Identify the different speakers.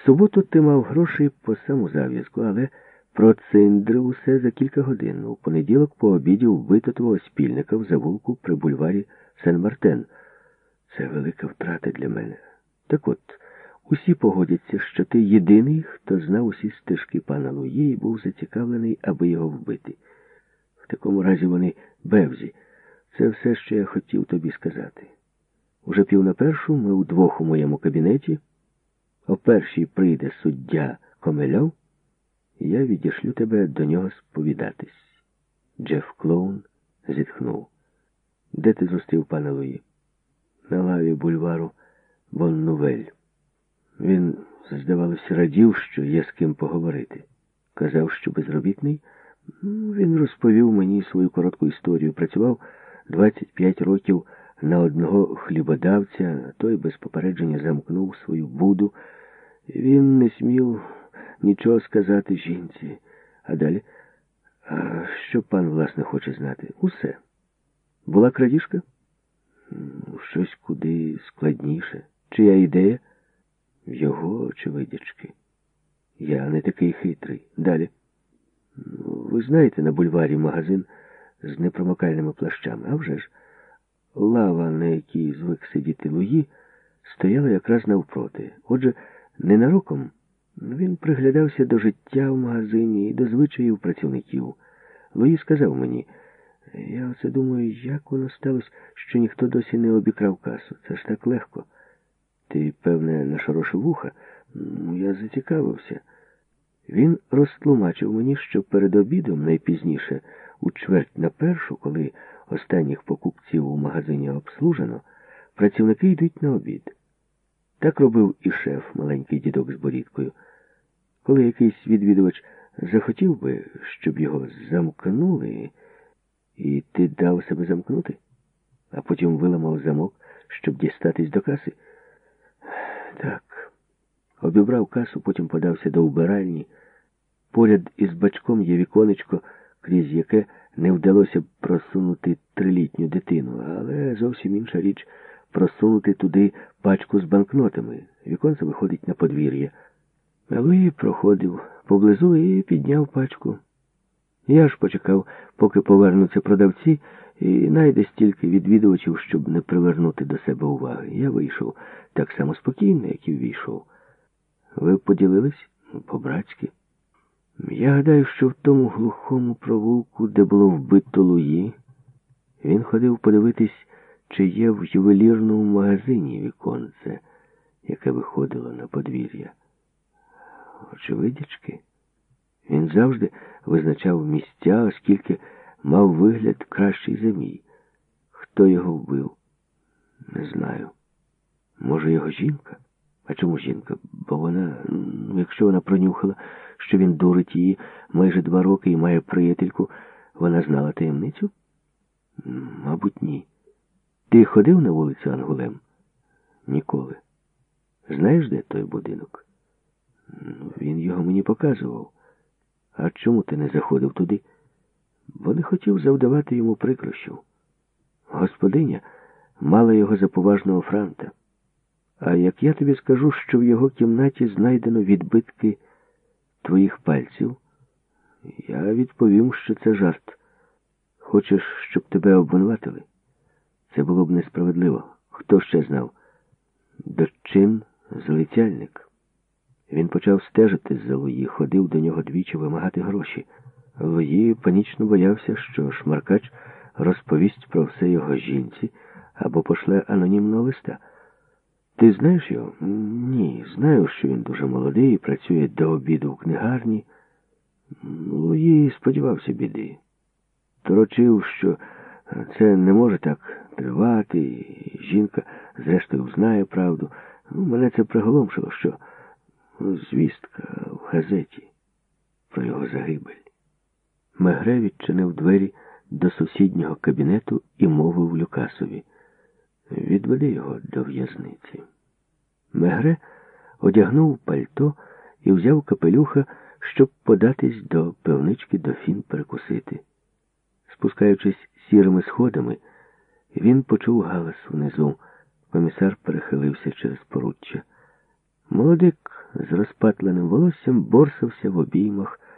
Speaker 1: суботу ти мав гроші по саму зав'язку, але проциндрив усе за кілька годин. У понеділок по обіді вбито твого спільника в завулку при бульварі Сен-Мартен. Це велика втрата для мене. Так от, усі погодяться, що ти єдиний, хто знав усі стежки пана Луї і був зацікавлений, аби його вбити. В такому разі вони Бевзі. Це все, що я хотів тобі сказати. Уже 1:45 ми удвох у моєму кабінеті. О 1:00 прийде суддя Комельов, і я відішлю тебе до нього сповідатись. Джеф Клоун зітхнув. Де ти зустрів пана Луї? На лаві бульвару Боннувель. Він, здавалося, радів, що є з ким поговорити. Казав, що безробітний. Він розповів мені свою коротку історію. Працював 25 років на одного хлібодавця, той без попередження замкнув свою буду. Він не смів нічого сказати жінці. А далі? А що пан, власне, хоче знати? Усе. Була крадіжка? Щось куди складніше. Чия ідея? Його очевидячки. Я не такий хитрий. Далі. Ви знаєте, на бульварі магазин з непромокальними плащами. А вже ж, лава, на якій звик сидіти Луї, стояла якраз навпроти. Отже, ненароком він приглядався до життя в магазині і до звичаїв працівників. Луї сказав мені, я оце думаю, як воно сталося, що ніхто досі не обікрав касу. Це ж так легко. Ти, певне, нашорошив вуха? Я зацікавився. Він розтлумачив мені, що перед обідом, найпізніше, у 1:45, коли останніх покупців у магазині обслужено, працівники йдуть на обід. Так робив і шеф, маленький дідок з борідкою. Коли якийсь відвідувач захотів би, щоб його замкнули, і ти дав себе замкнути, а потім виламав замок, щоб дістатись до каси. Так. Обібрав касу, потім подався до вбиральні. Поряд із бачком є віконечко, крізь яке не вдалося б просунути 3-літню дитину, але зовсім інша річ просунути туди пачку з банкнотами. Віконце виходить на подвір'я. Луї проходив поблизу і підняв пачку. Я ж почекав, поки повернуться продавці, і найде стільки відвідувачів, щоб не привернути до себе уваги. Я вийшов так само спокійно, як і ввійшов. Ви поділились? По-братськи. Я гадаю, що в тому глухому провулку, де було вбито Луї, він ходив подивитись, чи є в ювелірному магазині віконце, яке виходило на подвір'я. Очевидячки, він завжди визначав місця, оскільки мав вигляд кращий за мій. Хто його вбив? Не знаю. Може, його жінка? А чому жінка? Бо вона, якщо вона пронюхала, що він дурить її майже 2 роки і має приятельку, вона знала таємницю? Мабуть, ні. Ти ходив на вулицю Ангулем? Ніколи. Знаєш, де той будинок? Він його мені показував. А чому ти не заходив туди? Бо не хотів завдавати йому прикрощів. Господиня мала його за поважного франта. А як я тобі скажу, що в його кімнаті знайдено відбитки твоїх пальців, я відповім, що це жарт. Хочеш, щоб тебе обвинуватили? Це було б несправедливо. Хто ще знав? Доччин залицяльник. Він почав стежити за Луї, ходив до нього двічі вимагати гроші. Луї панічно боявся, що шмаркач розповість про все його жінці або пошле анонімного листа. Ти знаєш його? Ні, знаю, що він дуже молодий і працює до обіду в книгарні. Луї сподівався біди. Торочив, що це не може так тривати, і жінка, зрештою, знає правду. Мене це приголомшило, що звістка в газеті про його загибель. Мегре відчинив двері до сусіднього кабінету і мовив Люкасові: «Відведи його до в'язниці». Мегре одягнув пальто і взяв капелюха, щоб податись до пивнички Дофін перекусити. Спускаючись сірими сходами, він почув галас внизу. Комісар перехилився через поруччя. Молодик з розпатленим волоссям борсався в обіймах